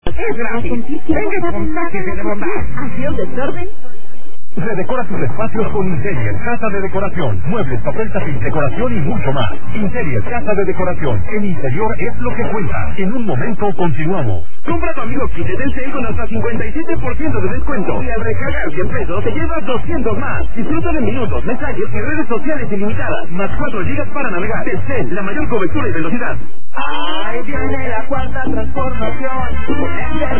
Es gratis. Venga, contáctese de bondad. ¿Hacia el desorden? Redecora tus espacios con Interior, casa de decoración, muebles, papel tapiz, decoración y mucho más. Interior, casa de decoración. El interior es lo que cuenta. En un momento continuamos. Compra tu amigo Kit de Telcel con hasta 57% de descuento. Y al recargar 100 pesos te llevas 200 más. Disfruta de minutos, mensajes y redes sociales ilimitadas. Más 4 gigas para navegar. Telcel, la mayor cobertura y velocidad. Ahí viene la cuarta transformación.